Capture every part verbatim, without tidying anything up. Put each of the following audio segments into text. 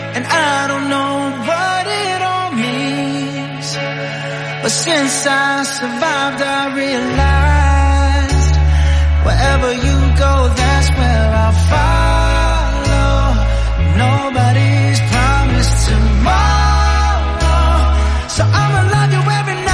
and I don't know what it all means. But since I survived, I realized wherever you go, that's where I'll follow. Nobody's promised tomorrow, so I'ma love you every night.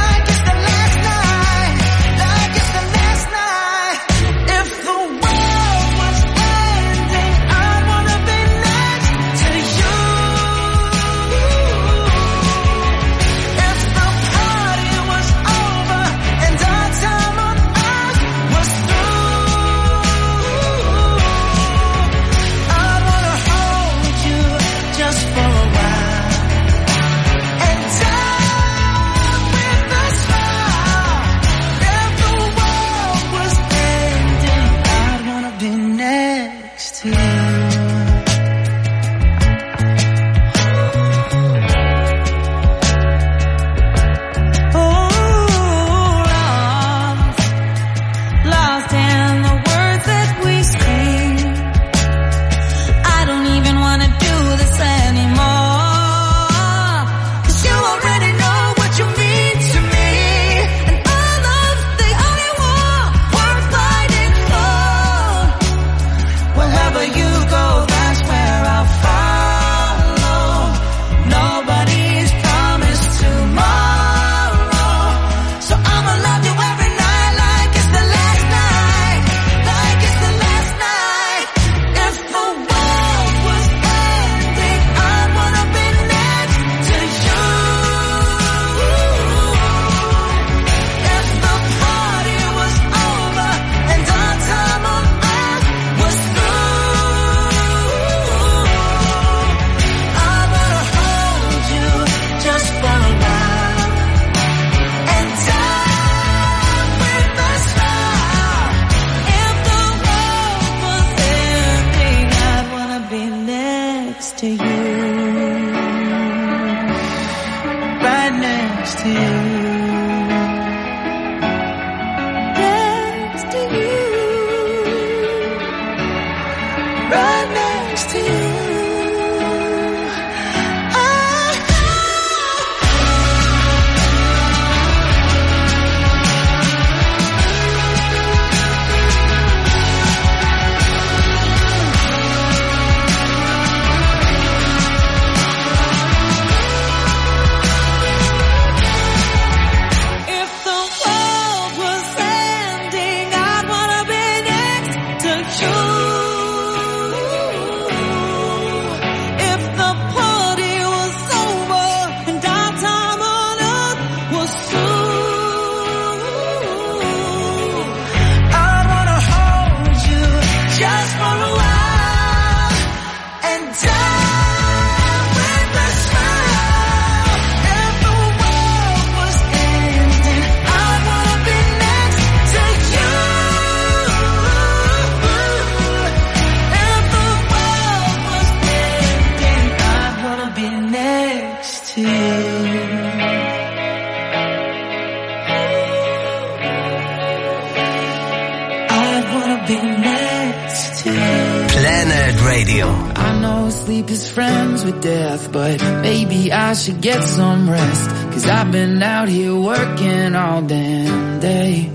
I should get some rest, 'cause I've been out here working all damn day.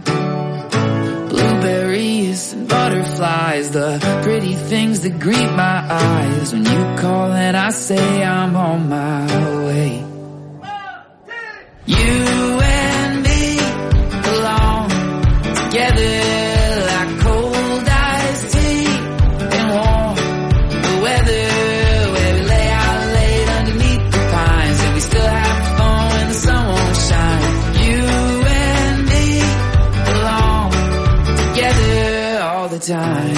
Blueberries and butterflies, the pretty things that greet my eyes. When you call and I say I'm on my way. You and me belong together like cold iced tea and warm the weather. Time.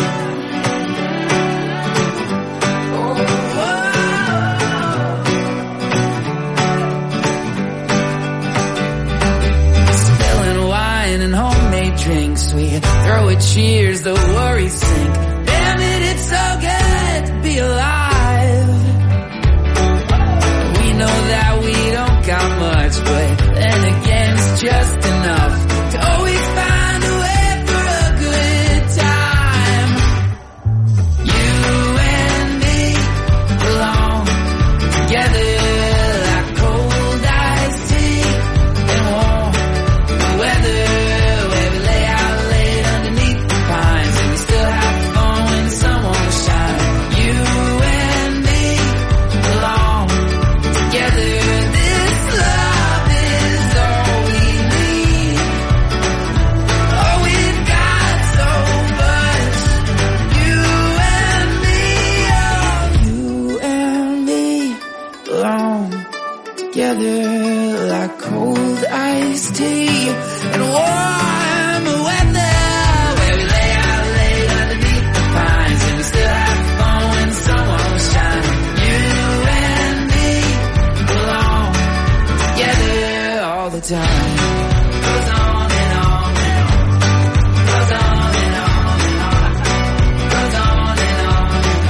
together like cold iced tea and warm weather, where we lay out late underneath the pines and we still have fun when the sun won't shine. You and me belong together all the time. Goes on and on and on. Goes on and on and on. Goes on and on and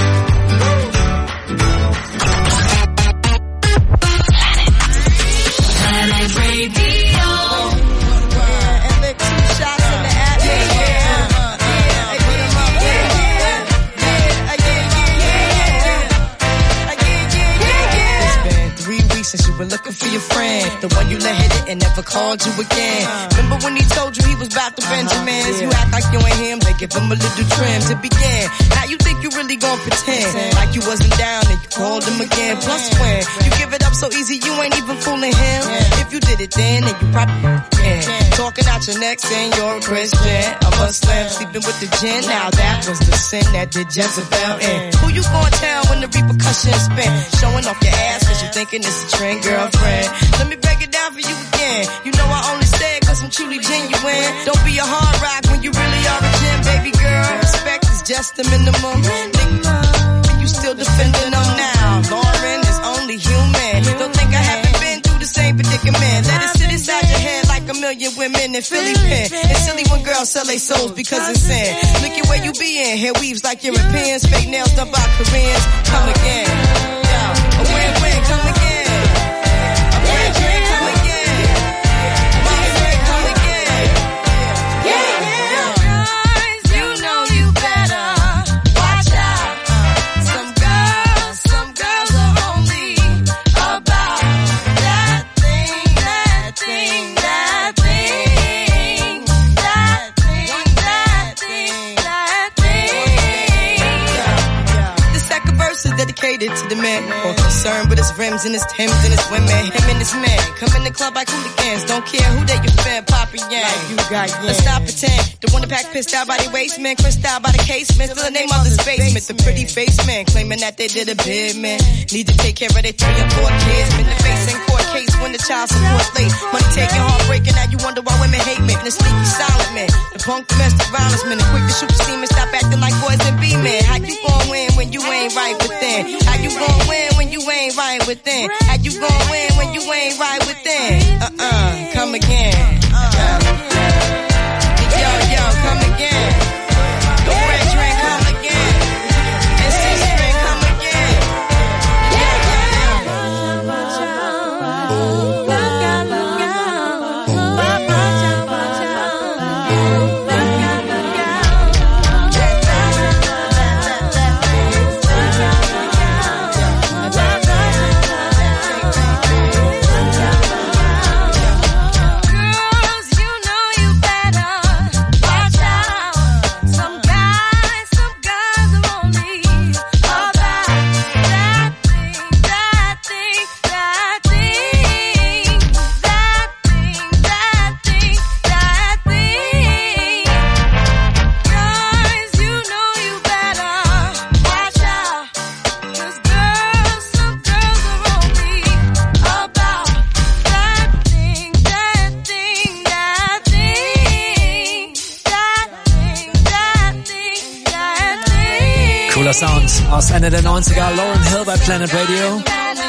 on. Planet Radio. Yeah, and lick two shots in the atmosphere. Yeah, yeah, uh, yeah, yeah, yeah, yeah, yeah, yeah, yeah. It's been three weeks since you were looking for your friend, the one you let hit it and never called you again. Remember when he told you he was about to Benjamins? You act like you ain't him, they give him a little trim to begin. Now you think you really gon' pretend like you wasn't down and you called him again. Plus when you give it up so easy, you ain't even fooling him. If you did it then, then you probably can. Talking out your neck saying you're a Christian, a Muslim, sleeping with the gin. Now that was the sin that did Jezebel in. Who you gonna tell when the repercussions spin? Showing off your ass cause you thinking it's a trend, girlfriend. Let me break it down for you again. You know I only say it cause I'm truly genuine. Don't be a hard rock when you really are a gem, baby girl. Respect is just the minimum. Think you still defending them now. Lauren is only human. Don't think I haven't been through the same predicament. Let it sit inside your head like a million women in Philly pen. It's silly when girls sell their souls because it's sin. Look at where you be in. Hair weaves like Europeans. Fake nails done by Koreans. Come again. Yeah. A win-win. Come again. Dedicated to the man, more concerned with his rims and his Timbs and his women. Him and his man come in the club like hooligans. Don't care who they you fan, Papa Yang. Like you got yeah. Let's stop pretend. The one that pack pissed out by the waistman, crissed out by the casement. Still the name of his basement. The pretty face man claiming that they did a bid, man. Need to take care of their three and four kids. Been the face in court case when the child support late. Money taking, heartbreaking. Now you wonder why women hate me. The sneaky silent man, the punk domestic violence man, the quick to shoot the semen. Stop acting like boys and be men. How you gon' win when you ain't right within? How you gon' win when you ain't right within? How you gon' win when you ain't right within? Uh-uh, come again. Uh, yo, yo, come again. The red drink, come again. And C-string, come again. Yeah, Sound aus Ende der neunziger, Lauryn Hill bei Planet Radio.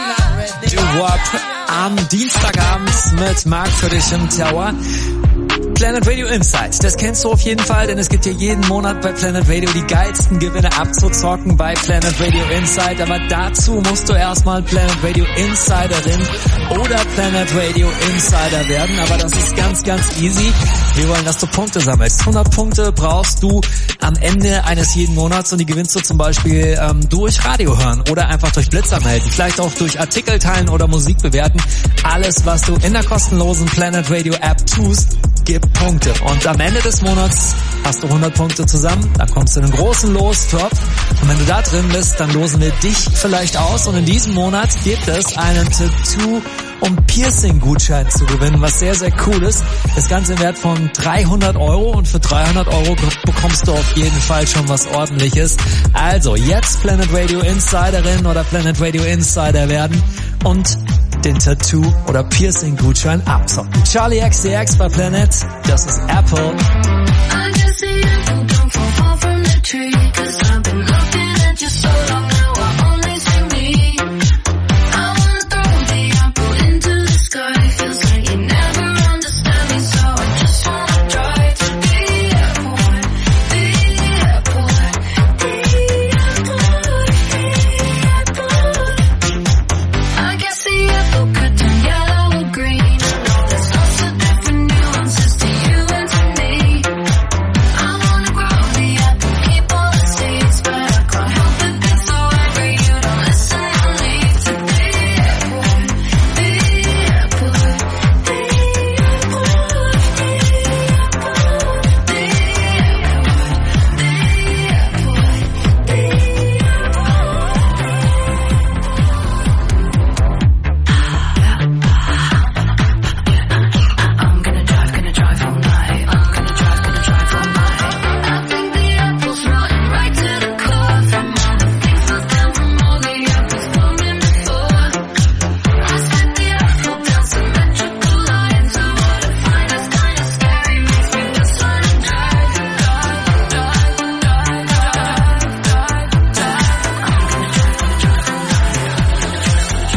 Doo-Wop am Dienstagabend mit Marc für dich im Tower. Planet Radio Insight, das kennst du auf jeden Fall, denn es gibt hier jeden Monat bei Planet Radio die geilsten Gewinne abzuzocken bei Planet Radio Insight, aber dazu musst du erstmal Planet Radio Insiderin oder Planet Radio Insider werden, aber das ist ganz, ganz easy. Wir wollen, dass du Punkte sammelst. hundert Punkte brauchst du am Ende eines jeden Monats und die gewinnst du zum Beispiel ähm, durch Radio hören oder einfach durch Blitzer melden, vielleicht auch durch Artikel teilen oder Musik bewerten. Alles, was du in der kostenlosen Planet Radio App tust, gibt Punkte. Und am Ende des Monats hast du hundert Punkte zusammen, dann kommst du in einen großen Lostopf und wenn du da drin bist, dann losen wir dich vielleicht aus und in diesem Monat gibt es einen Tattoo- und Piercing-Gutschein zu gewinnen, was sehr, sehr cool ist. Das Ganze im Wert von dreihundert Euro und für dreihundert Euro bekommst du auf jeden Fall schon was Ordentliches. Also jetzt Planet Radio Insiderin oder Planet Radio Insider werden und den Tattoo- oder Piercing-Gutschein abzocken. Charlie X C X bei Planet, das ist Apple. I can see apple don't fall far from the tree, 'cause I've been looking at you so long now I only see me. I wanna throw the apple into the sky, feels like you never understand me, so I just wanna try to be apple, be apple, be apple, be apple. I guess the apple could turn yellow or green. There's lots of different nuances to you and to me. I wanna grow the apple, keep all the seeds, but I can't help it, it's so angry you don't listen and leave. To be apple, be apple, be apple, be apple, be apple, be I'm gonna drive, gonna drive all night. I'm gonna drive, gonna drive all night. I think the apple's rotten right to the core. From all the things I've done, from all the apples blooming before. I spent the apple down symmetrical lines. I wanna find it's kinda scary, makes me just wanna drive, drive, drive, drive, drive, drive, drive. I'm gonna drive, gonna drive all night.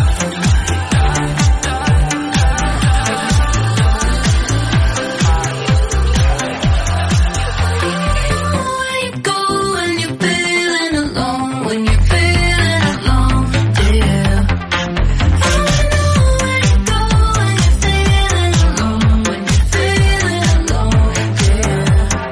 Where you go when you're feeling alone, when you're feeling alone, yeah. I know where you go when you're feeling alone, when you're feeling alone, yeah.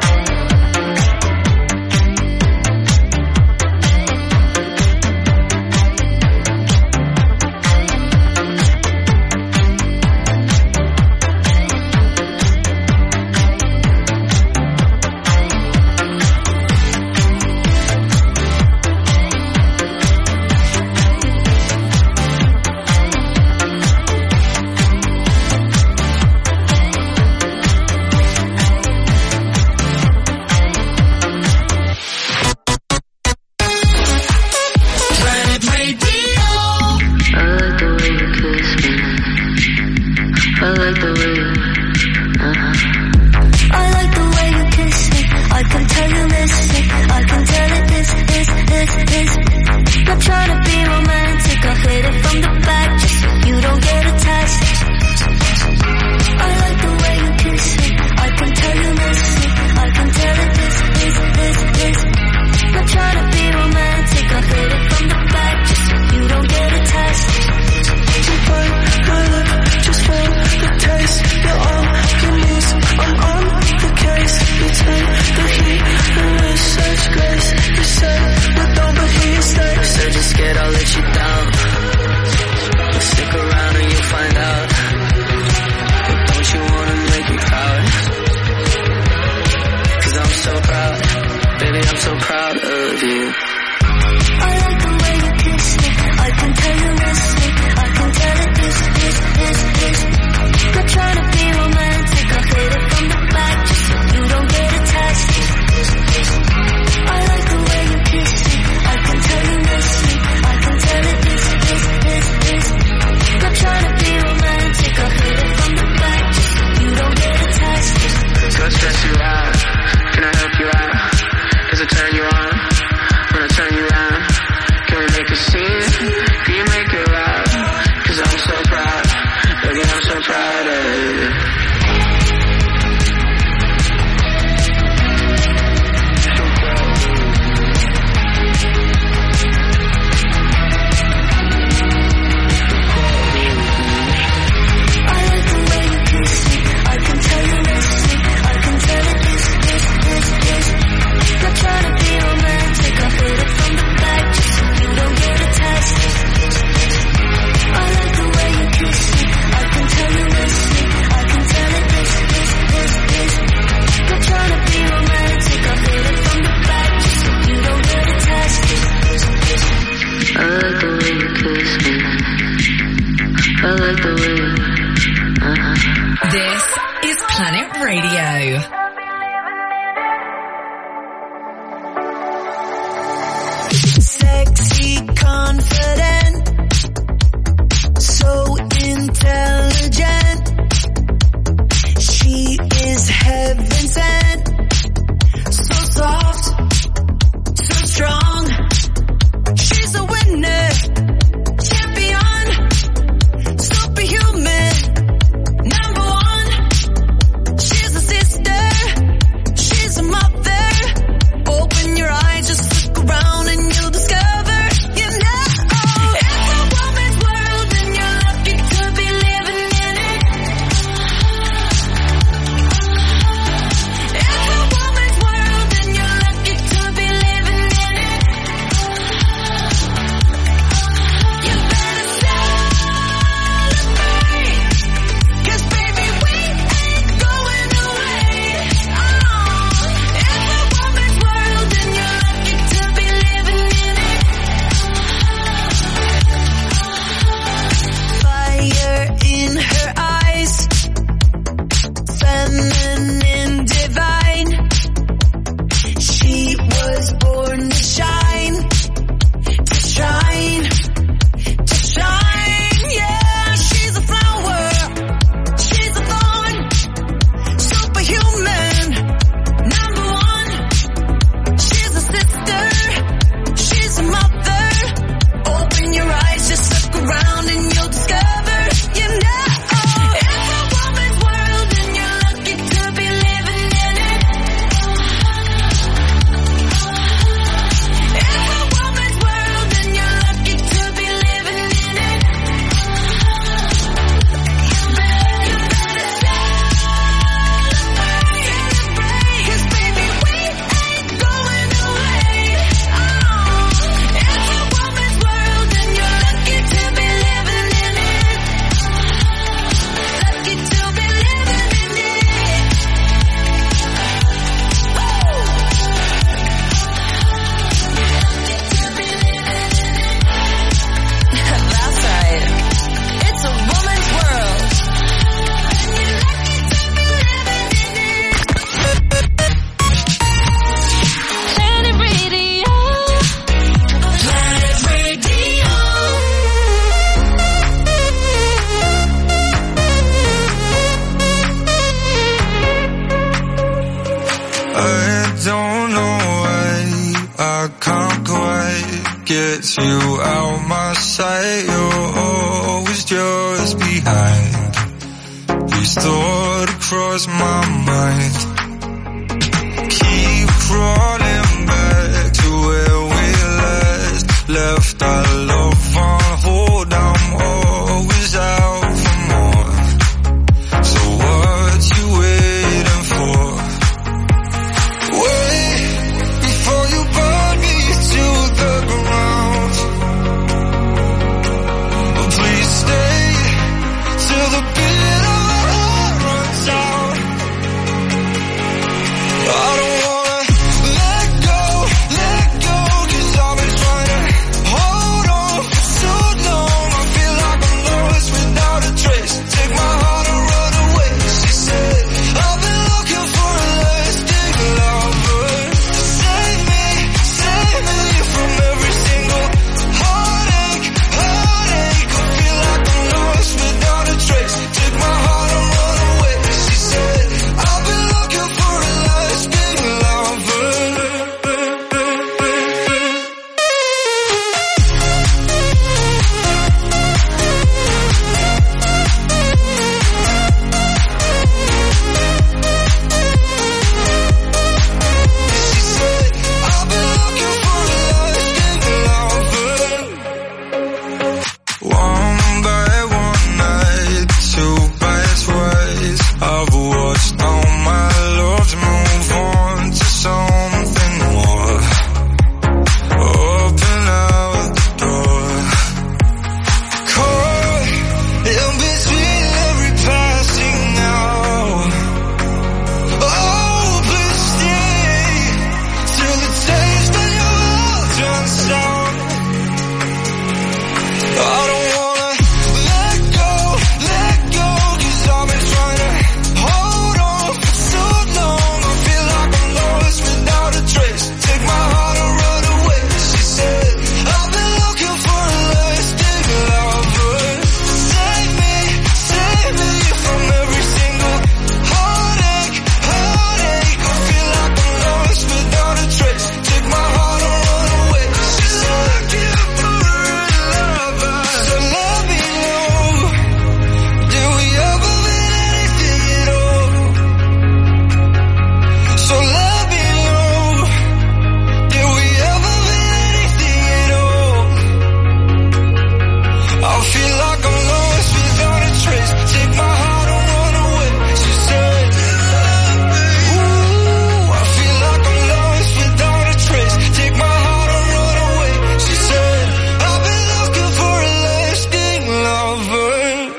Planet Radio. I like the way you kiss me. I like the way you, uh-huh. I like the way you kiss me. I can tell you miss it. I can tell it this, this, this, this. Not trying to be romantic. I hit it from the back just so you don't get attached. I like the way you kiss me. I can tell you miss it. I can tell it this, this, this, this. Not trying to be romantic. I hit it from the back just so you don't get attached. To bite my lip, just feel the taste. You're all you need, I'm on the case. You take the heat and with such grace. You say you don't, but here you stay. Said you're scared I'll let you down. But stick around and you'll find out. But don't you wanna make me proud? 'Cause I'm so proud. Baby, I'm so proud of you. I like the way you kiss me. I can tell you miss it. I can tell it this, this, this, this. Not trying to be romantic. I hit it from the back just so you don't get attached. I like the way you kiss me. I can tell you miss me. I can tell it this, this, this, this. Not trying to be romantic. I hit it from the back just so you don't get attached. So I stress you out. Can I help you out? Does it turn you on? When I turn you on, can we make a scene? Can you make it loud? 'Cause I'm so proud. Baby, I'm so proud of you. I like the way you kiss me. I can tell you miss me. I can tell it this, this, this, this. Not trying to be romantic. I hit it from the back just so you don't get attached. I like the way you kiss me. I can tell you miss me. I can tell it this, this, this, this. Not trying to be romantic. I hit it from the back just so you don't get attached. I like the way you kiss me. I like the way you, uh-huh. This is Planet Radio. Sexy, confident, so with you out my sight, you're always just behind. These thoughts cross my mind. Keep crawling back to where we last left our love on hold. I'm always out for more. So what you waiting for? Wait before you burn me to the ground. Please stay till the beat of my heart runs out. I don't wanna let go, let go, 'cause I've been trying to hold on for so long. I feel like I'm lost without a trace. Take my heart and run away. She said, I've been looking for a lasting lover. Save me, save me from every single heartache, heartache. I feel like I'm lost without a trace. Take my heart and run away. She said, I've been looking for a lasting lover. She said, I've been looking for a lasting lover. One by one night, two by twice, I've watched all my loves move on to something more. Open out the door. Caught in between every passing hour. Oh, please stay till the taste of your love turns sour. I don't wanna let go, let go, 'cause I've been trying to hold on for so long. I feel like I'm lost without a trace. Take my heart and run away. She said, I've been looking for a lasting lover. Save me, save me from every single heartache, heartache. I feel like I'm lost without a trace. Take my heart and run away. She said, I can't put her in lover. So let me know, did we ever mean anything at all? So let me know, did we ever mean anything at all? I feel like I'm lost without a trace. Take my heart and run away. She said, ooh, I feel like I'm lost without a trace. Take my heart and run away. She said, I've been looking for a lasting lover.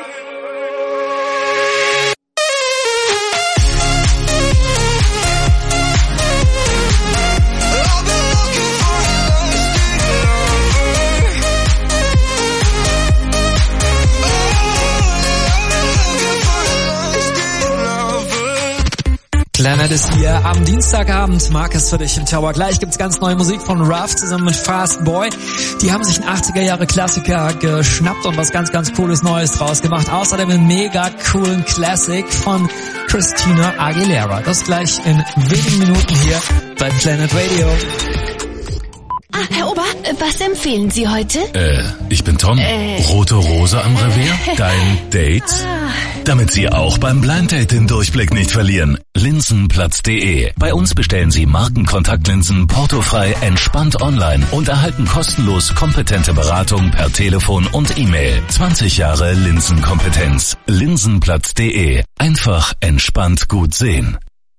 I've been looking for a lasting lover. Planet ist hier am Dienstagabend. Marcus für dich im Tower. Gleich gibt's ganz neue Musik von Ruff zusammen mit Fast Boy. Die haben sich einen achtziger Jahre Klassiker geschnappt und was ganz, ganz Cooles Neues draus gemacht. Außerdem einen mega coolen Classic von Christina Aguilera. Das gleich in wenigen Minuten hier bei Planet Radio. Ah, Herr Ober, äh, was empfehlen Sie heute? Äh, ich bin Tom. Äh. Rote Rose am Revier? Dein Date? Damit Sie auch beim Blind Date den Durchblick nicht verlieren. Linsenplatz punkt de. Bei uns bestellen Sie Markenkontaktlinsen portofrei entspannt online und erhalten kostenlos kompetente Beratung per Telefon und E-Mail. zwanzig Jahre Linsenkompetenz. Linsenplatz punkt de. Einfach entspannt gut sehen.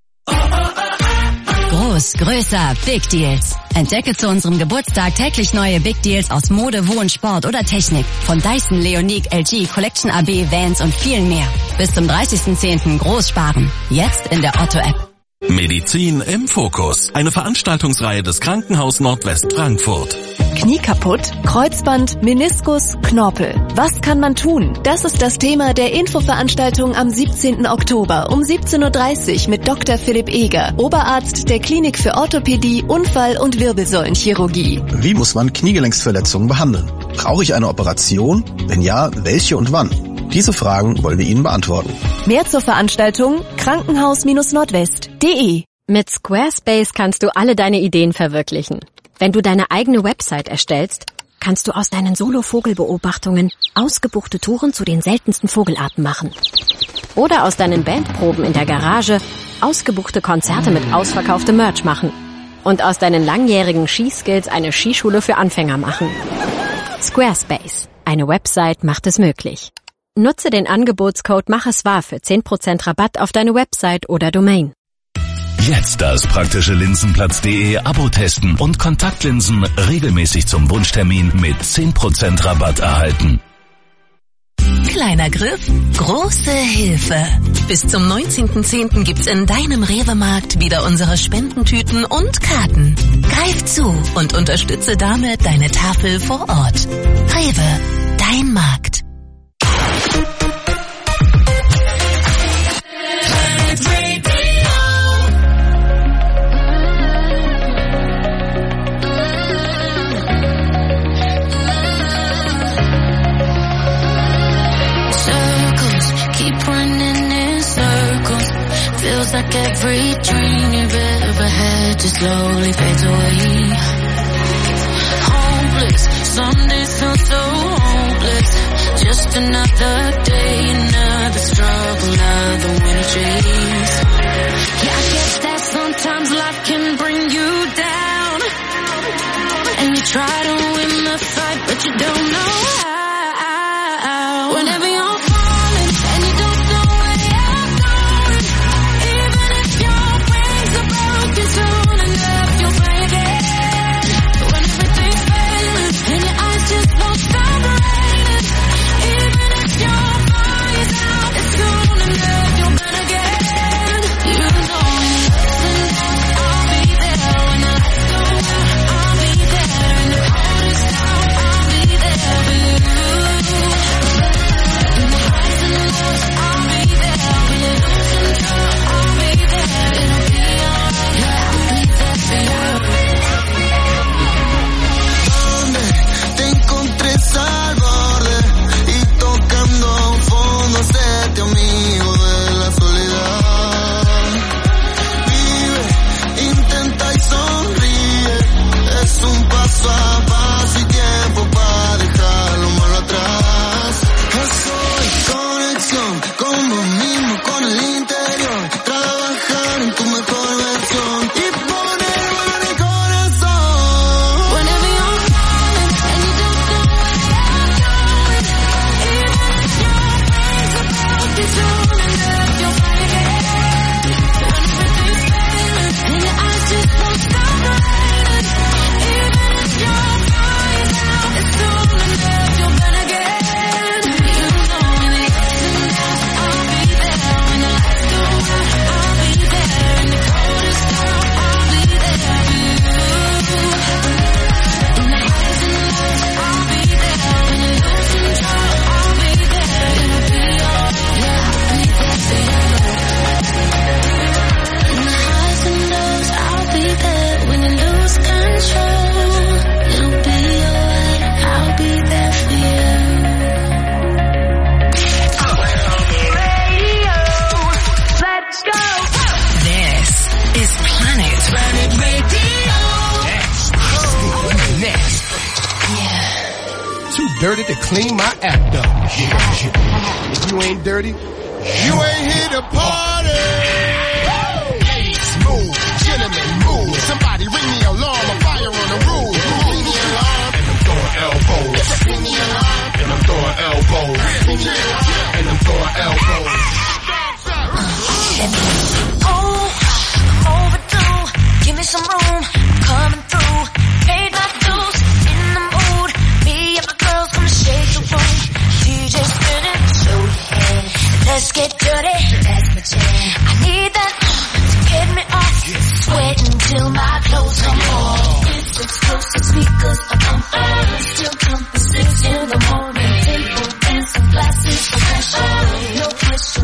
Groß, größer, Big Deals. Entdecke zu unserem Geburtstag täglich neue Big Deals aus Mode, Wohn, Sport oder Technik. Von Dyson, Leonique, L G, Collection A B, Vans und vielen mehr. Bis zum dreißigsten zehnten groß sparen. Jetzt in der Otto-App. Medizin im Fokus. Eine Veranstaltungsreihe des Krankenhaus Nordwest Frankfurt. Knie kaputt, Kreuzband, Meniskus, Knorpel. Was kann man tun? Das ist das Thema der Infoveranstaltung am siebzehnten Oktober um siebzehn Uhr dreißig mit Doktor Philipp Eger, Oberarzt der Klinik für Orthopädie, Unfall- und Wirbelsäulenchirurgie. Wie muss man Kniegelenksverletzungen behandeln? Brauche ich eine Operation? Wenn ja, welche und wann? Diese Fragen wollen wir Ihnen beantworten. Mehr zur Veranstaltung krankenhaus Nordwest punkt de. Mit Squarespace kannst du alle deine Ideen verwirklichen. Wenn du deine eigene Website erstellst, kannst du aus deinen Solo-Vogelbeobachtungen ausgebuchte Touren zu den seltensten Vogelarten machen. Oder aus deinen Bandproben in der Garage ausgebuchte Konzerte mit ausverkauftem Merch machen. Und aus deinen langjährigen Skiskills eine Skischule für Anfänger machen. Squarespace. Eine Website macht es möglich. Nutze den Angebotscode Mach es wahr für zehn Prozent Rabatt auf deine Website oder Domain. Jetzt das praktische Linsenplatz punkt de Abo testen und Kontaktlinsen regelmäßig zum Wunschtermin mit zehn Prozent Rabatt erhalten. Kleiner Griff, große Hilfe. Bis zum neunzehnten zehnten gibt's in deinem Rewe-Markt wieder unsere Spendentüten und Karten. Greif zu und unterstütze damit deine Tafel vor Ort. Rewe, dein Markt. Feels like every dream you've ever had just slowly fades away. Hopeless, some days feel so hopeless. Just another day, another struggle, another winter chase. Yeah, I guess that sometimes life can bring you down. And you try to win the fight, but you don't know how. Whenever you're dirty to clean my act up. If you ain't dirty, you ain't here to party. Ladies, move. Gentlemen, move. Somebody ring the alarm. A fire on the roof. Ring the alarm. And I'm throwing elbows. Ring the alarm. And I'm throwing elbows. Ring the alarm. And I'm throwing elbows. Oh, I'm overdue. Give me some room. I'm coming through. Paid my dues. In the mood. Me and my girls gonna shake the room. D J spinning. Show your head. Let's get dirty. That's my jam. I need that to get me off. Sweating till my clothes come off. It's explosive speakers up on fire. Still counting six in the morning. Table dancing glasses for pressure. No question.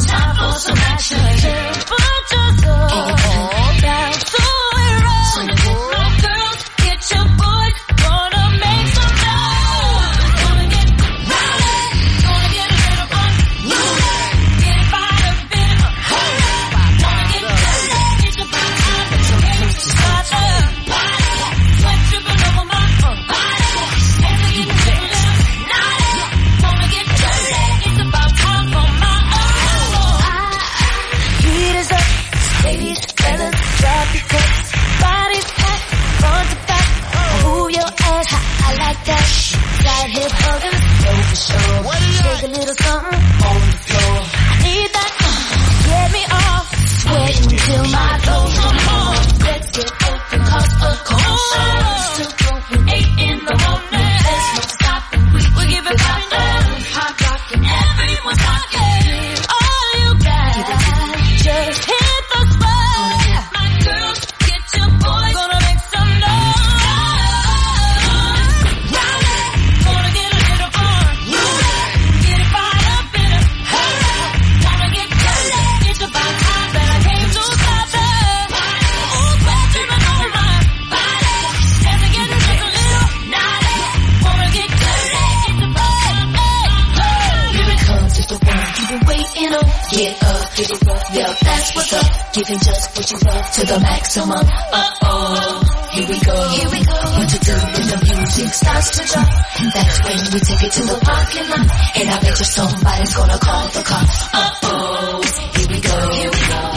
show. Shake a little something on the floor. I need that, uh, get me off. Sweating till my clothes come off. Let's get open, cause a cold show. Still going eight in the morning. There's no stopping, we, we give it hot love. Hot rockin', everyone's rockin'. All you got, just hit the spot. My girls, get your boys, gonna make some noise. Gonna get a little fun. Get it fired up in it. Wanna get crazy. It's about time that I came to stop it. Ooh, scratching my nose, my body. As I get just a little naughty. Wanna get crazy. It's about time. Here it comes, it's the one you've been waiting on. Get up, get it rough, yeah, that's what's up. Giving just what you love to the maximum. Uh-oh, here we go. Here we go. What to do when the music starts to jump? That's when we take it to the parking lot. And I bet you somebody's gonna call the cops. Uh-oh, here we go. Here we go.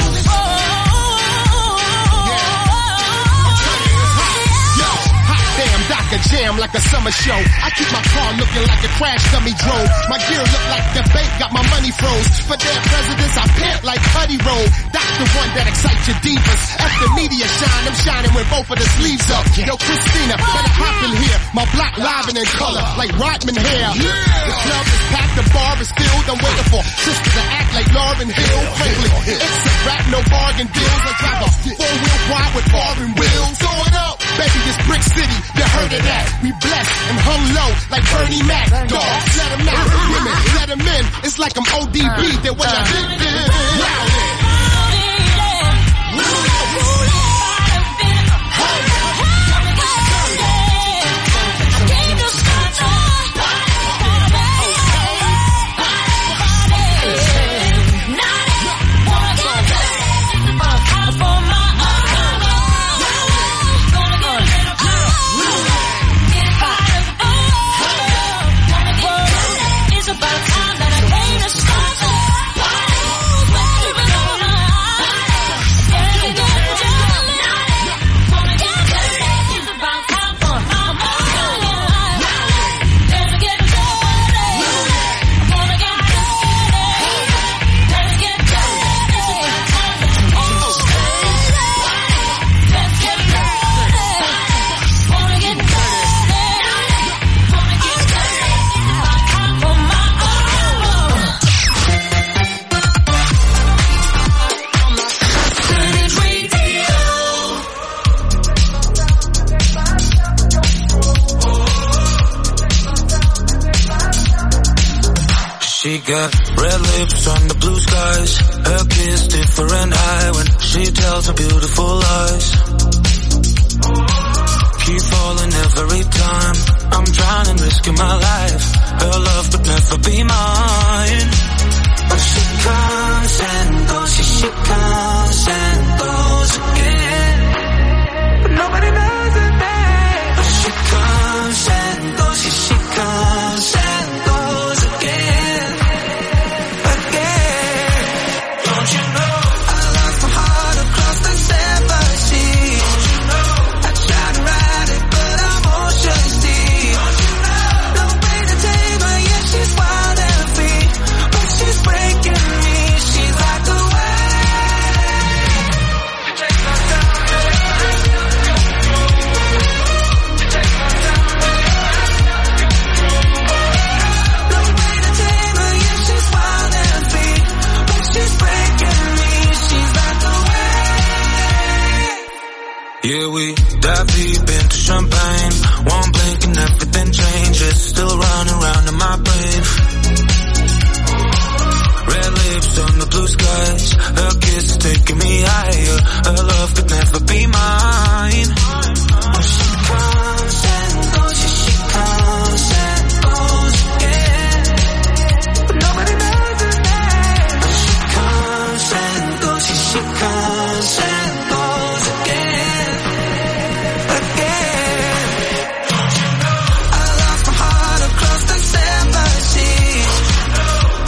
A jam like a summer show. I keep my car looking like a crash dummy drove. My gear look like the bank got my money froze. For their presidents, I pant like Putty Roll. That's the one that excites your divas. As the media shine, I'm shining with both of the sleeves up. Yo, Christina, better hop in here. My block live and in color, like Rodman hair. The club is packed, the bar is filled. I'm waiting for sisters to act like Lauryn Hill. Frankly, it's a rap, no bargain deals. I drive a four-wheel wide with foreign wheels. Going up, baby, this Brick City, you heard it. That. We blessed and hung low like Bernie Mac. Dogs, let them out. Women, let them in. It's like I'm O D B. They when I hit it. She got red lips on the blue skies. Her kiss different high when she tells her beautiful lies. Keep falling every time. I'm drowning, risking my life. Her love could never be mine. But she comes and goes, she, she comes and goes again. But nobody knows her name. But she comes and goes, she, she comes and goes again. Yeah, we dive deep into champagne. One blink and everything changes. Still running around in my brain. Red lips on the blue skies. Her kiss is taking me higher. Her love could never be mine. But she comes and goes, yeah, she comes and goes again. But nobody knows her name. But she comes and goes, yeah, she comes and goes again.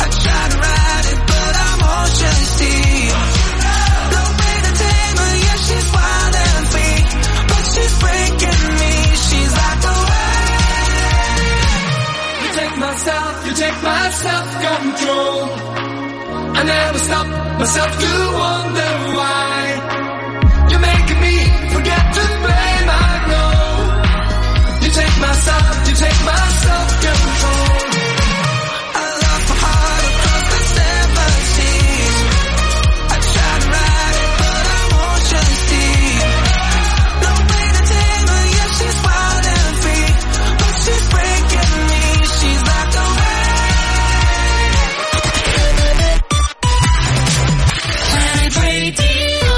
She take myself, you take my self-control. I never stop myself to wonder why. You're making me forget to blame, I know. You take my self, you take my self-control. I love my heart across the seven seas. I try to ride it, but I'm ocean deep. No way to tame her, yeah, she's wild and free. But she's breaking me, she's like the Planet Radio.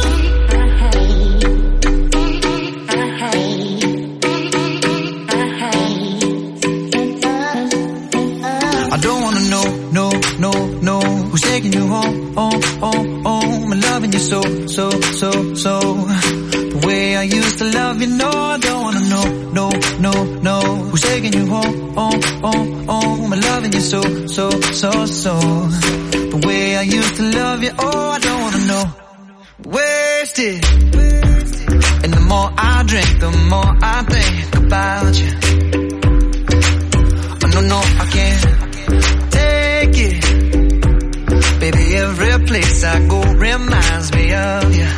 I don't wanna know, no, no, no, who's taking you home, home, home, home, and loving you so, so, so, so, the way I used to love you. No, I don't wanna know, no, no, no, who's taking you home, home, home, home, and loving you so, so, so, so, the way I used to love you. Oh, I don't wanna know, wasted. And the more I drink, the more I think about you. Oh no, no, I can't take it. Baby, every place I go reminds me of you.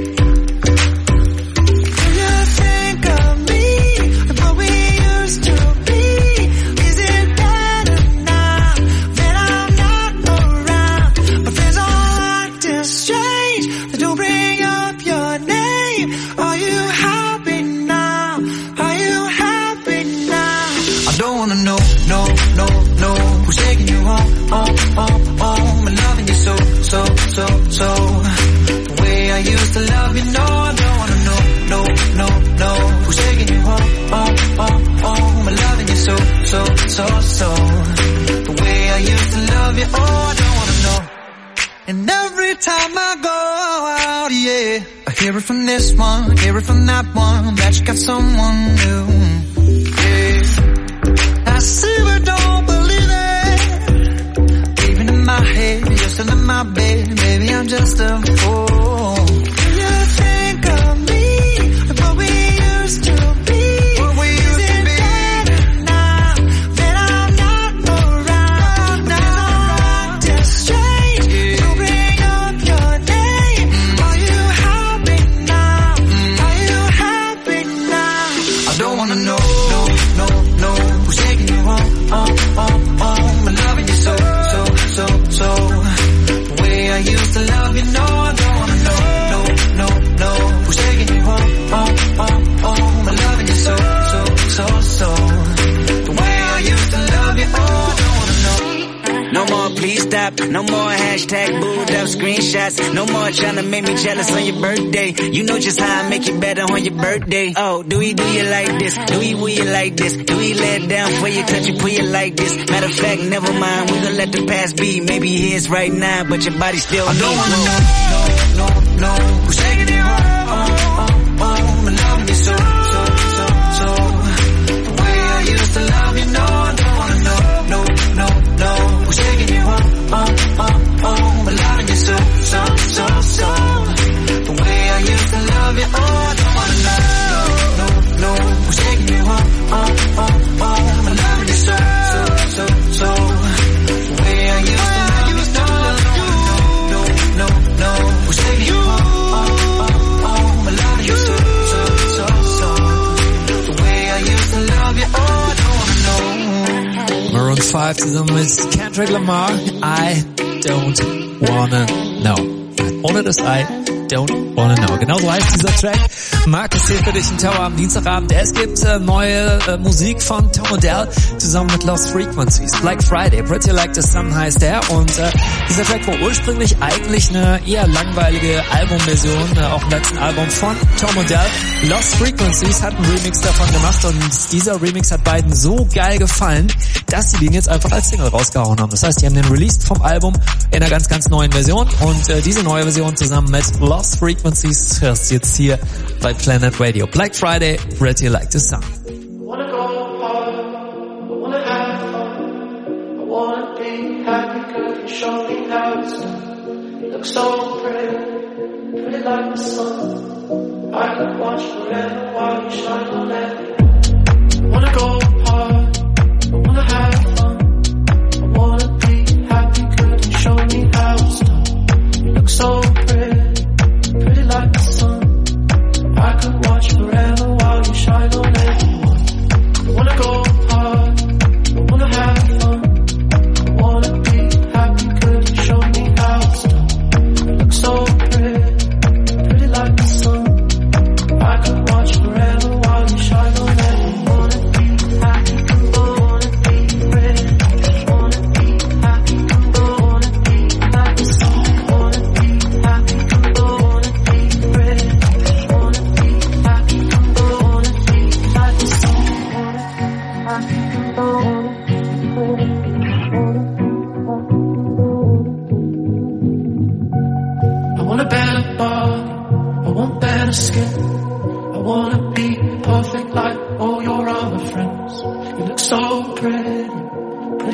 Do you think of me and what we used to be? Is it better now that I'm not around? My friends all acting strange, they don't bring up your name. Are you happy now? Are you happy now? I don't wanna know, no, no, no, who's taking you home, home, home, home, and loving you so, so, so, so, the way I used to love you. No, I don't wanna know, no, no, no, who's taking you home, home, home, home, and loving you so, so, so, so, the way I used to love you. Oh, I don't wanna know. And every time I go out, yeah, I hear it from this one, hear it from that one, that you got someone new, yeah. I see but don't believe it. Even in my head, you're still in my bed. Maybe I'm just a fool. Do you think of me and what we used to be? What we used Is it to be? Better now that I'm not around? Now I'm just strange. Yeah. You bring up your name. Mm. Are you happy now? Mm. Are you happy now? I don't wanna know, no, no, no, who's taking you home, home, home, home, and loving you so, so, so, so, the way I used to love you. No, I don't wanna know, no, no, no, who's taking you home, home, home, home, and loving you so, so, so, so, the way I used to love you. Oh, I don't wanna know. No more please stop, no more hashtag booed up screenshots, no more trying to make me jealous on your birthday. You know just how I make you better on your birthday. Oh, do we do you like this? Do we will you like this? Do we let down for you, touch you, put you like this? Matter of fact, never mind, we gonna let the past be. Maybe here's right now, but your body still I needs don't wanna more. know, no, no, no, who's taking you home, home, home, and loving you so, so, so, so, the way I used to love you. No, I don't wanna know, no, no, no, who's taking you home, home, home, home, and loving you so, so, so, so, the way I used to love you. Oh, I don't wanna know, no, no, no, who's taking you home, home, home, home, and loving you so, so, so, so, the way I used to love you. No, no, no, who's taking you home, home, home, and loving you so, so, so, so, the way I used to love you. Oh, I don't wanna know. Maroon five zusammen mit Kendrick Lamar, I don't wanna know. Ohne das I don't wanna know. Genauso heißt dieser Track. Markus hier für dich im Tower am Dienstagabend. Es gibt äh, neue äh, Musik von Tom Odell zusammen mit Lost Frequencies. Black Friday, Pretty Like the Sun heißt der. Und äh, dieser Track war ursprünglich eigentlich eine eher langweilige Albumversion, äh, auch im letzten Album von Tom Odell. Lost Frequencies hat einen Remix davon gemacht und dieser Remix hat beiden so geil gefallen, dass sie den jetzt einfach als Single rausgehauen haben. Das heißt, die haben den released vom Album in einer ganz, ganz neuen Version und äh, diese neue Version zusammen mit Lost Frequencies hörst du jetzt hier bei Planet Radio. Black Friday, Pretty Like the Sun. Wanna go hard, I wanna have fun, I wanna be happy, girl, you show me how it's done. You look so pretty, pretty like the sun. I could watch forever while you shine on everyone. Wanna go hard, I wanna have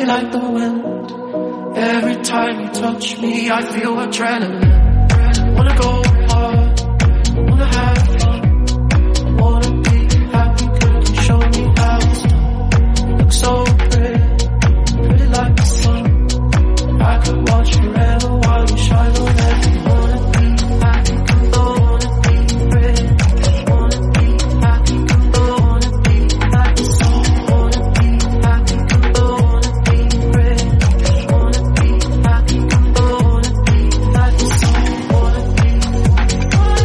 like the wind. Every time you touch me, I feel adrenaline. Wanna go hard, wanna have fun, wanna be happy. Could you show me how it's done? You look so pretty, pretty like the sun. I could watch forever while you shine on every. Wanna be happy, oh, wanna be pretty. Wanna be happy, oh, wanna be like the sun. Wanna be happy, oh, wanna be pretty. Wanna be happy, oh, wanna be like the sun. Wanna be, wanna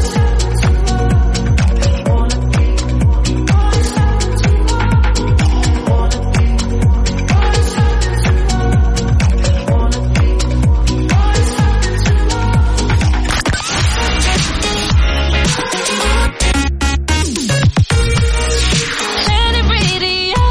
be, Planet Radio.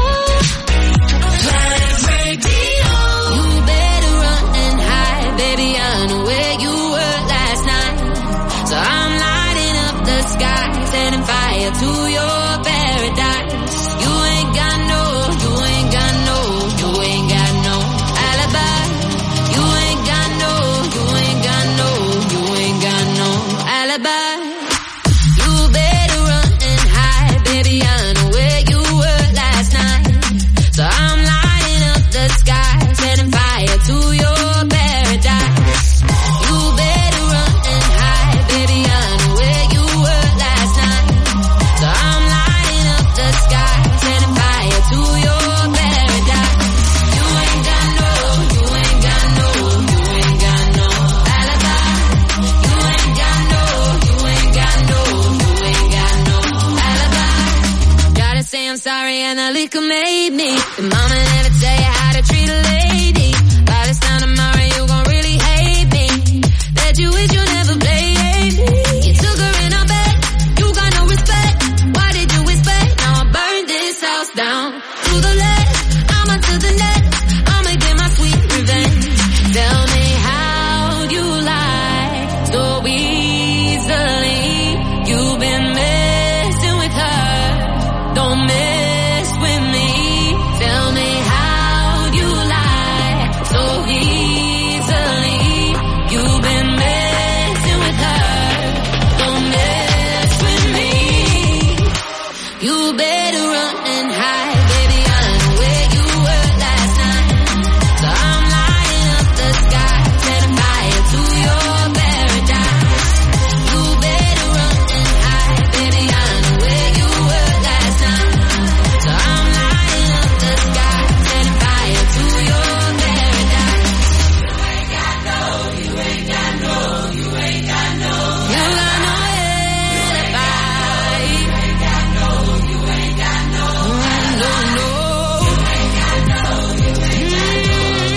Planet Radio. You better run and hide, baby. I know where you were last night. So I'm lighting up the sky, setting fire to your paradise. You ain't got no, you ain't got no, you ain't got no alibi. You ain't got no, you ain't got no, you ain't got no alibi. You better run and hide, baby. I know where you were last night. So I'm lighting up the sky, setting fire to your paradise. You better run and hide, baby. I know where you were last night. So I'm lighting up the sky, setting fire to your paradise. You ain't got no, you ain't got no, you ain't got no alibi. You ain't got no, you ain't got no, you ain't got no alibi. Gotta say I'm sorry and the liquor made me. The mama never tell you how to treat a lady. By this time tomorrow you gon' really hate me. Bet you wish you never played me. You took her in her bed, you got no respect. Why did you expect? Now I burned this house down to the left. I'ma to the next. I'ma get my sweet revenge. Tell me how you lie so easily. You've been messing with her. Don't mess with me. Tell me how you lie so easily. You've been messing with her. Don't mess with me. You better run and hide, baby. I know where you were last night. So I'm lighting up the sky, setting fire to your paradise. You better run and hide, baby. I know where you were last night. So I'm lighting up the sky, setting fire to your paradise. You ain't got no, you ain't got no, you ain't got no. You got no alibi. You ain't got no, you ain't got no. No, no. You ain't got no, you ain't got no.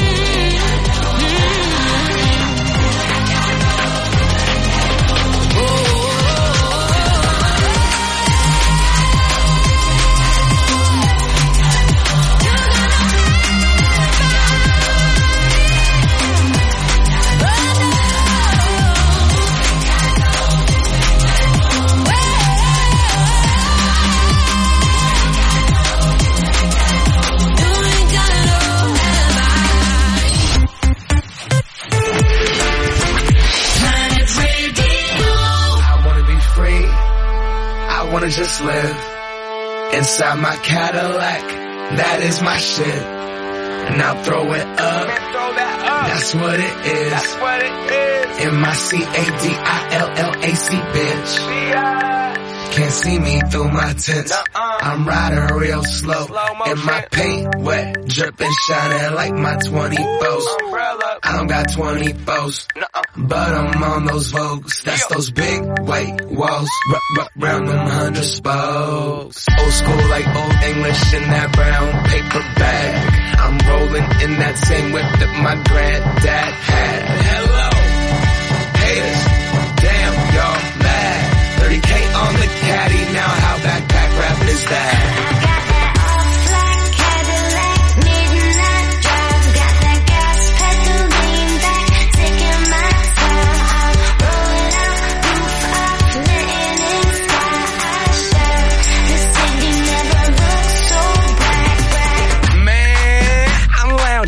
Planet Radio. I wanna be free. I wanna just live inside my Cadillac. That is my shit. And I'll throw it up. That's what it is. That's what it is. M I C A D I L L A C, bitch. Can't see me through my tents. I'm riding real slow. And my paint wet, dripping, shining like my twenty-fours. I don't got twenty-fours, but I'm on those Vogues. That's those big white walls, r- r- round them hundred spokes. Old school like old English in that brown paper bag. I'm rolling in that same whip that my granddad had. Hello, haters, damn y'all mad. thirty K on the caddy, now how backpack rapping is that?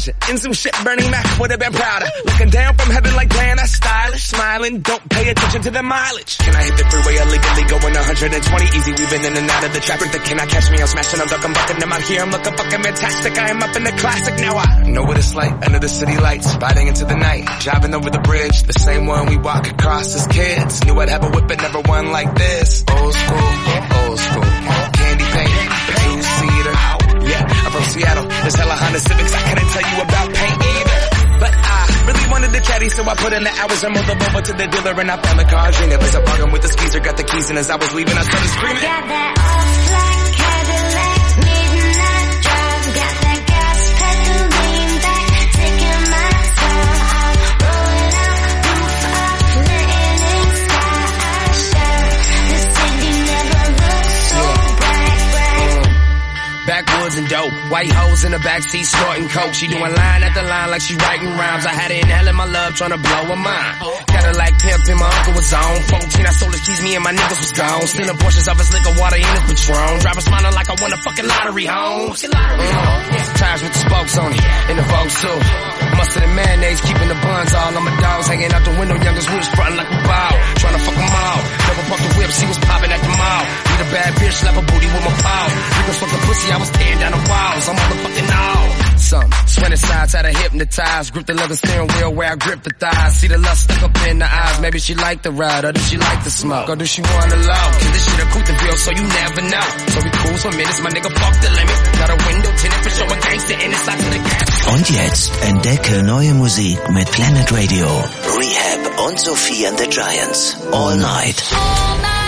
version. In some shit Bernie Mac would have been prouder. Looking down from heaven like damn, that's stylish. Smiling, don't pay attention to the mileage. Can I hit the freeway illegally going one hundred twenty easy? Weaving in and out of the traffic that cannot catch me. I'm smashing, I'm ducking, bucking. I'm out here, I'm looking fucking fantastic. I am up in the classic. Now I know what it's like under the city lights. Riding into the night, driving over the bridge. The same one we walk across as kids. Knew I'd have a whip, but never one like this. Old school, old school. Candy paint, two-seater. Yeah, I'm from Seattle. There's hella Honda Civics. I couldn't tell you about paint either. But I really wanted the caddy, so I put in the hours and moved over to the dealer and I found the car. Dreamer, there's a bargain with the skeezer, got the keys, and as I was leaving, I started screaming. Got that all-black Cadillac, midnight drive. Got that gas pedal, lean back, taking my time. I'm rolling out, roof up, letting in sky. I shine. The city never looks so bright, bright. Backwoods and dope, white hoes in the backseat snorting coke. She doing line after line like she writing rhymes. I had her inhaling my love, trying to blow her mind. Got her like pimpin', my uncle was on. fourteen, I sold his keys, me and my niggas was gone. Stealing portions of his liquor, water in his Patron. Driving smiling like I won a fucking lottery home. Mm. Tires with the spokes on it, in the Vogue too. Mustard and mayonnaise, keeping the buns all on my dogs. Hanging out the window, youngest we was frontin' like a bow. Trying to fuck them all. Double pump the whip, see what's poppin' at the mall. Need a bad bitch, slap a booty with my paw. Niggas fucking pussy, I was tearing down the walls. I'm motherfucking all. Some spinning sides, had her hypnotized. Grip the leather steering wheel where I grip the thighs. See the lust stuck up in the eyes. Maybe she like the ride, or does she like the smoke? Or do she want to low? Cause this shit a Couteville, so you never know. So we cruise for minutes, my nigga fuck the limit. Got a window tinted for sure, a gangster in the side to the gas. Und jetzt entdecke neue Musik mit Planet Radio. Rehab und Sophie and the Giants. All Night. All night.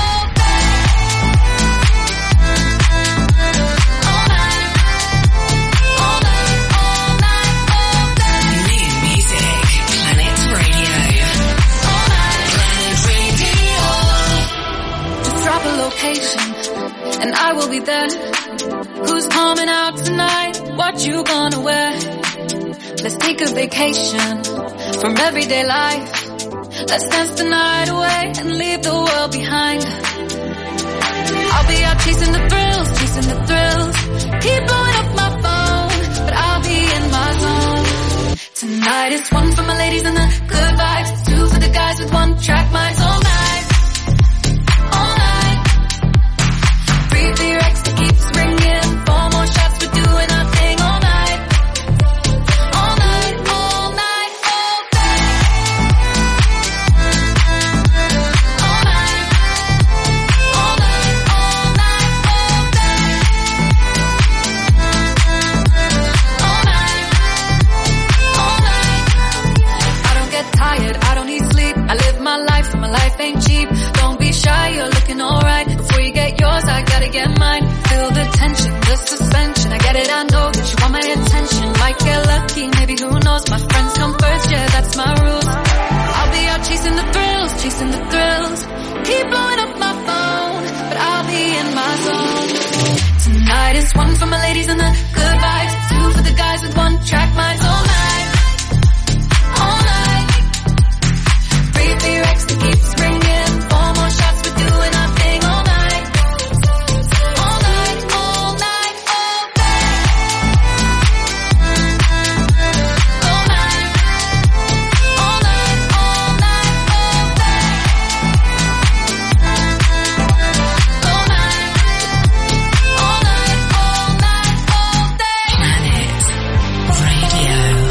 And I will be there. Who's coming out tonight? What you gonna wear? Let's take a vacation from everyday life. Let's dance the night away and leave the world behind. I'll be out chasing the thrills, chasing the thrills. Keep blowing up my phone, but I'll be in my zone. Tonight it's one for my ladies and the good vibes, two for the guys with one track minds all night. The Rex that keeps ringing. Four more shots, we're doing our thing all night. All night, all night, all day. All night, all night, all night, all day. All night, all night. I don't get tired, I don't need sleep. I live my life and my life ain't cheap. Don't be shy, you're looking alright. Before you get yours, I gotta get mine. Feel the tension, the suspension. I get it, I know that you want my attention. Might get lucky, maybe who knows. My friends come first, yeah, that's my rules. I'll be out chasing the thrills, chasing the thrills. Keep blowing up my phone, but I'll be in my zone. Tonight is one for my ladies and the good vibes, two for the guys with one track minds all night. All night. Breathe the Rex that keeps ringing. Four more shots, we're doing our thing all night. All night, all night, all day. All night, all night, all night, all day. All night, all night, all night, all day. Planet Radio.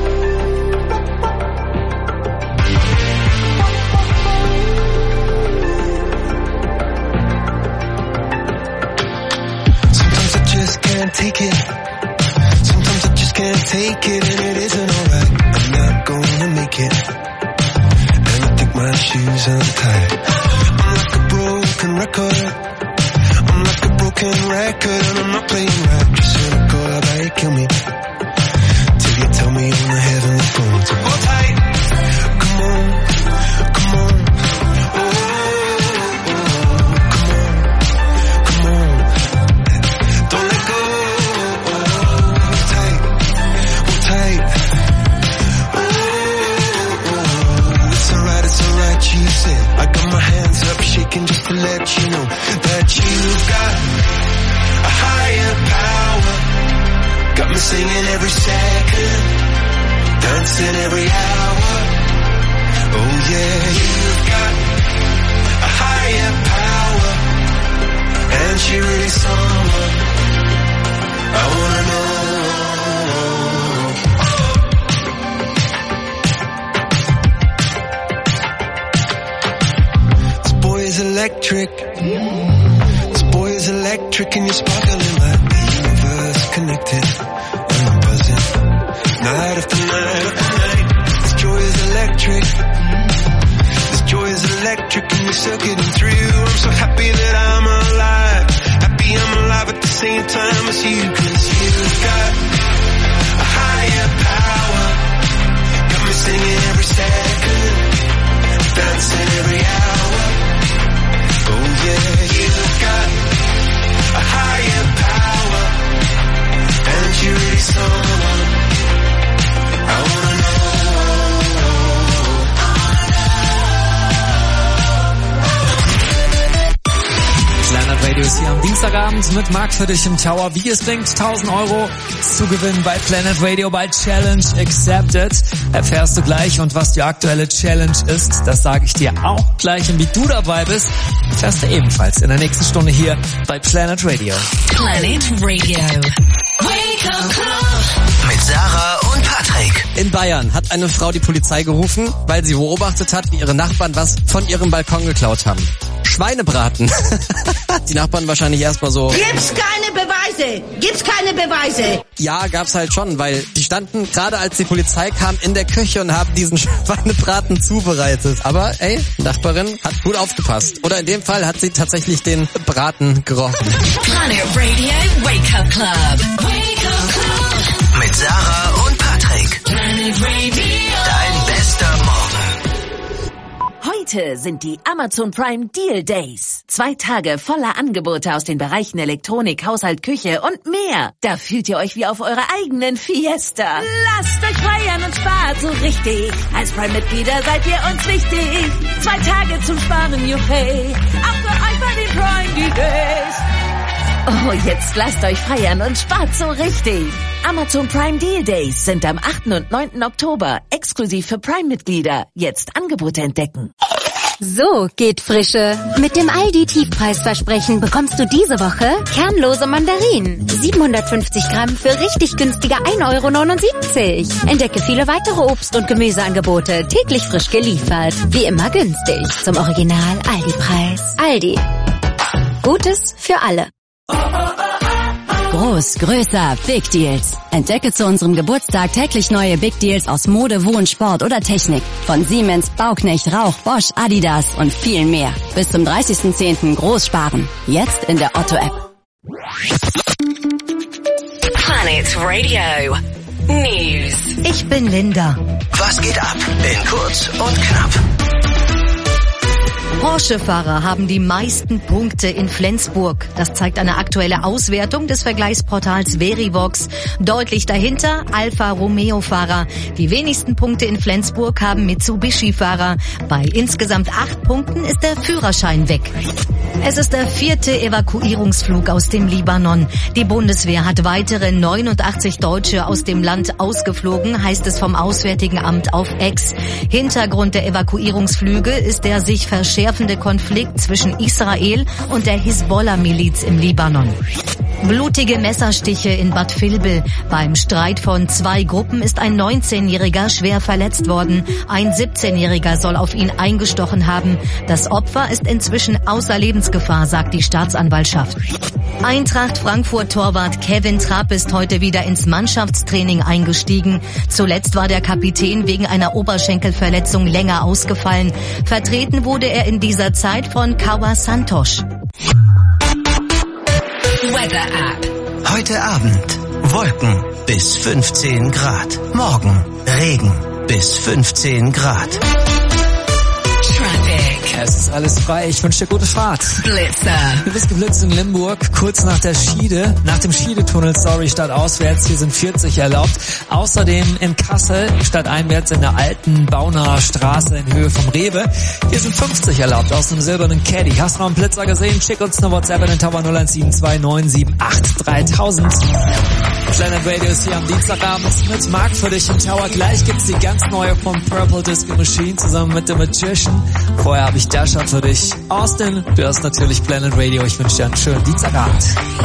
Sometimes I just can't take it. Sometimes I just can't take it, and it isn't alright. I'm not gonna make it, and I think my shoes untied. I'm like a broken record. I'm like a broken record, and I'm not playing right. Just cynical about it, kill me till you tell me on the heavenly phone to hold tight. Come on, come on. Oh, oh, oh, come on, come on. Don't let go. Hold tight, hold tight. Oh, oh, it's alright, it's alright, she said. I got my hands up shaking just to let you know that you've got a higher power. Got me singing every second, dancing every hour. Oh yeah, you've got a higher power, and she really someone I wanna know. This boy is electric. This boy is electric, and you're sparkling like the universe connected. And I'm buzzing night after night after night. This joy is electric. This joy is electric, and you're circuiting through. I'm so happy that I'm alive. Happy I'm alive at the same time as you, 'cause you've got a higher power. Got me singing every second, dancing every hour. Oh yeah, you've got a higher power, and you're really someone I wanna know. Planet Radio ist hier am Dienstagabend mit Marc für dich im Tower. Wie es klingt, tausend Euro zu gewinnen bei Planet Radio bei Challenge Accepted. Erfährst du gleich, und was die aktuelle Challenge ist, das sage ich dir auch gleich. Und wie du dabei bist, erfährst du ebenfalls in der nächsten Stunde hier bei Planet Radio. Planet Radio. Wake up club. Mit Sarah und Patrick. In Bayern hat eine Frau die Polizei gerufen, weil sie beobachtet hat, wie ihre Nachbarn was von ihrem Balkon geklaut haben. Schweinebraten. Die Nachbarn wahrscheinlich erstmal so... Gibt's keine Beweise! Gibt's keine Beweise! Ja, gab's halt schon, weil die standen gerade als die Polizei kam in der Küche und haben diesen Schweinebraten zubereitet. Aber ey, die Nachbarin hat gut aufgepasst. Oder in dem Fall hat sie tatsächlich den Braten gerochen. Planet Radio Wake Up Club. Wake Up Club. Mit Sarah und Patrick. Planet Radio. Dein bester Morgen. Heute sind die Amazon Prime Deal Days. Zwei Tage voller Angebote aus den Bereichen Elektronik, Haushalt, Küche und mehr. Da fühlt ihr euch wie auf eurer eigenen Fiesta. Lasst euch feiern und spart so richtig. Als Prime-Mitglieder seid ihr uns wichtig. Zwei Tage zum Sparen, juchey. Auch für euch bei den Prime Deal Days. Oh, jetzt lasst euch feiern und spart so richtig. Amazon Prime Deal Days sind am achten und neunten Oktober exklusiv für Prime-Mitglieder. Jetzt Angebote entdecken. So geht Frische. Mit dem Aldi-Tiefpreisversprechen bekommst du diese Woche kernlose Mandarinen. siebenhundertfünfzig Gramm für richtig günstige ein Euro neunundsiebzig. Entdecke viele weitere Obst- und Gemüseangebote, täglich frisch geliefert. Wie immer günstig. Zum Original Aldi-Preis. Aldi. Gutes für alle. Groß, größer, Big Deals. Entdecke zu unserem Geburtstag täglich neue Big Deals aus Mode, Wohn, Sport oder Technik. Von Siemens, Bauknecht, Rauch, Bosch, Adidas und viel mehr. Bis zum dreißigsten zehnten groß sparen. Jetzt in der Otto-App. Planet Radio News. Ich bin Linda. Was geht ab in kurz und knapp? Porsche-Fahrer haben die meisten Punkte in Flensburg. Das zeigt eine aktuelle Auswertung des Vergleichsportals Verivox. Deutlich dahinter Alfa Romeo-Fahrer. Die wenigsten Punkte in Flensburg haben Mitsubishi-Fahrer. Bei insgesamt acht Punkten ist der Führerschein weg. Es ist der vierte Evakuierungsflug aus dem Libanon. Die Bundeswehr hat weitere neunundachtzig Deutsche aus dem Land ausgeflogen, heißt es vom Auswärtigen Amt auf X. Hintergrund der Evakuierungsflüge ist der sich verschärfende Konflikt zwischen Israel und der Hisbollah-Miliz im Libanon. Blutige Messerstiche in Bad Vilbel. Beim Streit von zwei Gruppen ist ein neunzehnjähriger schwer verletzt worden. Ein siebzehnjähriger soll auf ihn eingestochen haben. Das Opfer ist inzwischen außer Lebensgefahr, sagt die Staatsanwaltschaft. Eintracht Frankfurt-Torwart Kevin Trapp ist heute wieder ins Mannschaftstraining eingestiegen. Zuletzt war der Kapitän wegen einer Oberschenkelverletzung länger ausgefallen. Vertreten wurde er in dieser Zeit von Kawa Santos. Weather App. Heute Abend Wolken bis fünfzehn Grad. Morgen Regen bis fünfzehn Grad. Traffic. Es ist alles frei. Ich wünsche dir gute Fahrt. Blitzer. Du bist geblitzt in Limburg, kurz nach der Schiede, nach dem Schiedetunnel, sorry, statt auswärts. Hier sind vierzig erlaubt. Außerdem in Kassel, statt einwärts in der alten Baunaher Straße in Höhe vom Rewe. Hier sind fünfzig erlaubt aus einem silbernen Caddy. Hast du noch einen Blitzer gesehen? Schick uns eine WhatsApp in den Tower null eins sieben zwei neun sieben acht dreitausend. Planet Radio ist hier am Dienstagabend mit Marc für dich im Tower. Gleich gibt's die ganz neue von Purple Disco Machine zusammen mit The Magician. Vorher habe ich Dasha für dich. Austin, du hast natürlich Planet Radio. Ich wünsche dir einen schönen Dienstagabend.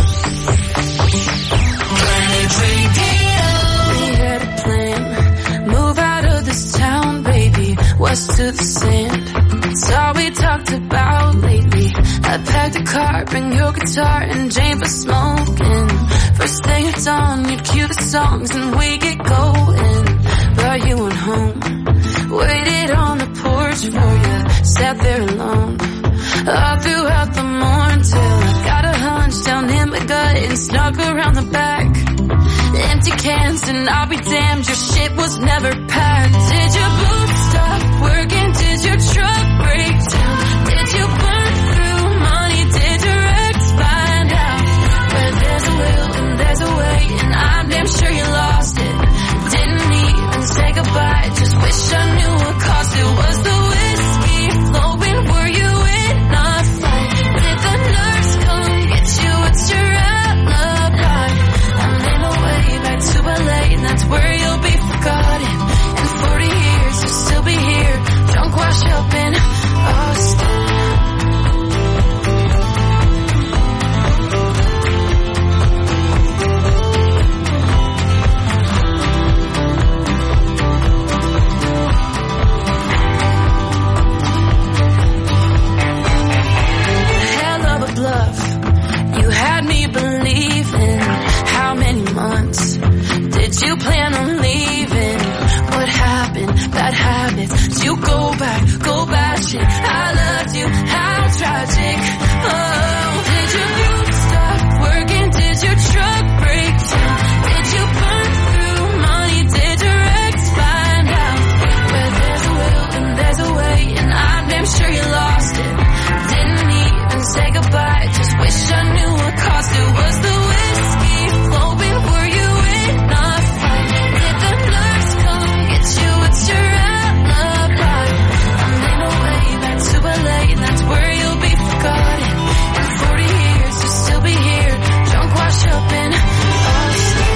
Planet Radio. We had a plan. Move out of this town, baby. West to the sand. It's all we talked about lately. I packed a car, bring your guitar and Jane for smoking. First thing at dawn, you'd cue the songs and we get going. But you went home, waited on the porch for you, sat there alone. All throughout the morning till I got a hunch down in my gut and snuck around the back. Empty cans and I'll be damned, your shit was never packed. Did your boots stop working? Did your truck break down? Did you burn through money? Did your ex find out? Where there's a will and there's a way, and I'm damn sure you lost it. Didn't even say goodbye, just wish I knew what cost it. Was the whiskey flowing? Were you in a fight? Did the nurse come get you? What's your alibi? I'm in my way back to L A, and that's where you'll be forgotten. In forty years you'll still be here, drunk washed up in Austin. You had me believing. How many months did you plan on leaving? What happened? Bad habits. Did you go back? Go back shit. I loved you. How tragic. Oh, did your roof stop working? Did your truck break down? Did you burn through money? Did your ex find out? Where there's a will and there's a way, and I'm damn sure you lost it. Didn't even say goodbye, just wish I knew what cost it. Was the whiskey flowing? Were you in a fight? Did the nurse come get you? What's your alibi? I'm in my way back to L A, and that's where you'll be forgotten. In forty years you'll still be here, drunk washed up in Austin.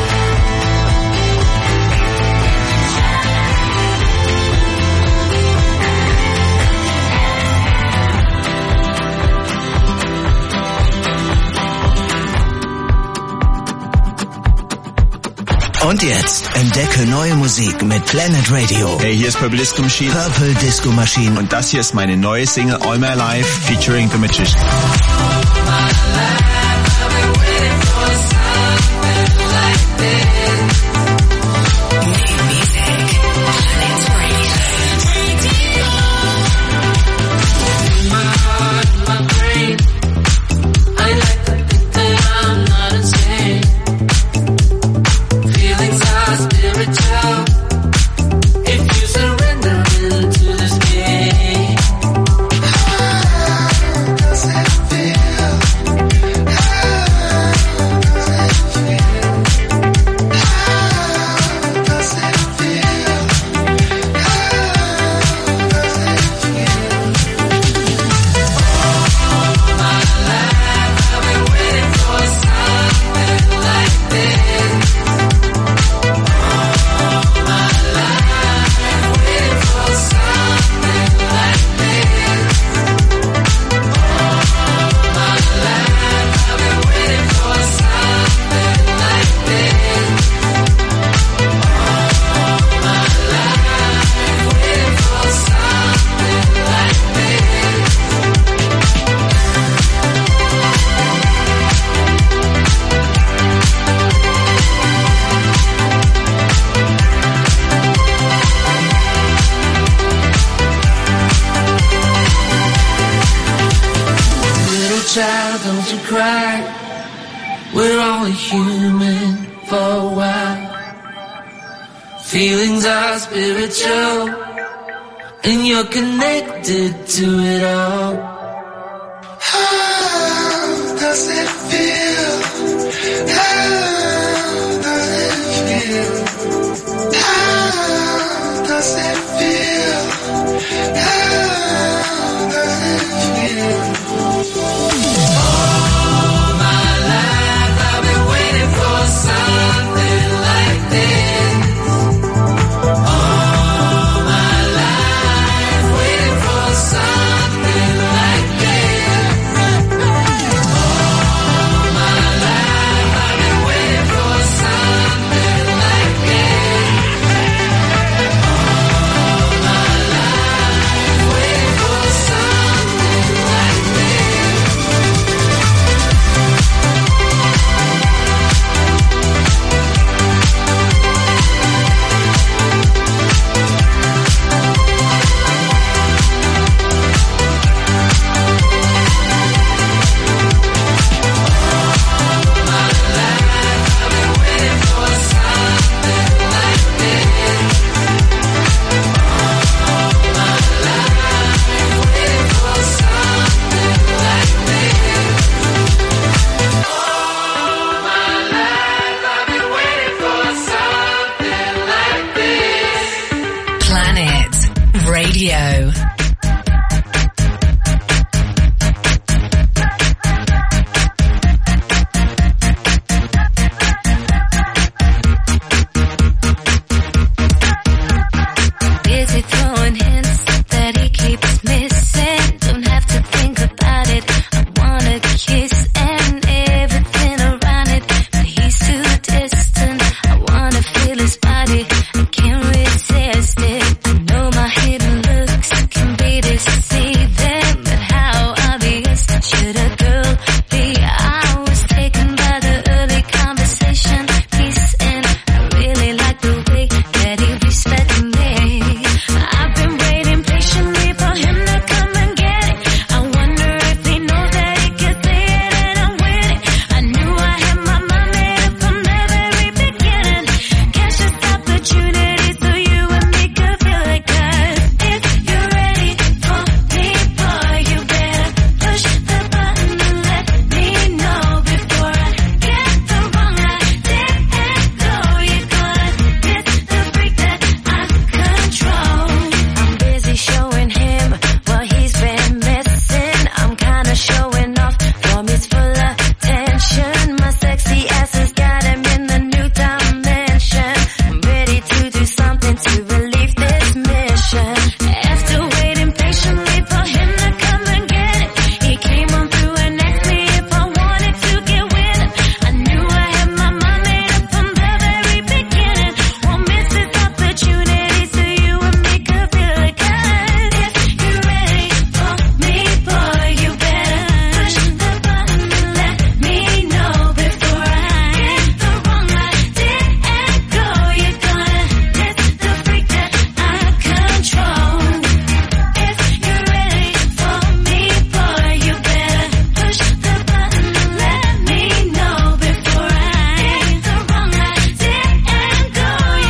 Und jetzt entdecke neue Musik mit Planet Radio. Hey, hier ist Purple Disco Machine. Purple Disco Machine. Und das hier ist meine neue Single All My Life featuring The Magician. child, don't you cry. We're only human for a while. Feelings are spiritual. and you're connected to it all. How does it feel? How does it feel? How does it feel? How does it feel? All my life I've been waiting for something like this. All my life waiting for something like this. All my life I've been waiting for something like this. All my life waiting for something like this. Planet Radio.